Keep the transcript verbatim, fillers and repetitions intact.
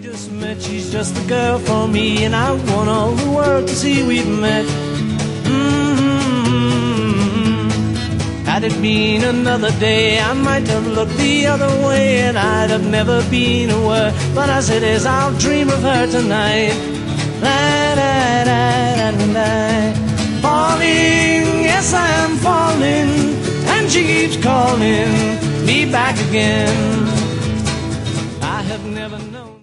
just met, she's just the girl for me, and I want all the world to see we've met. Mm-hmm. Had it been another day, I might have looked the other way, and I'd have never been aware. But as it is, I'll dream of her tonight. La, da, da, da, da, da. Falling, yes I am falling, and she keeps calling me back again. I have never known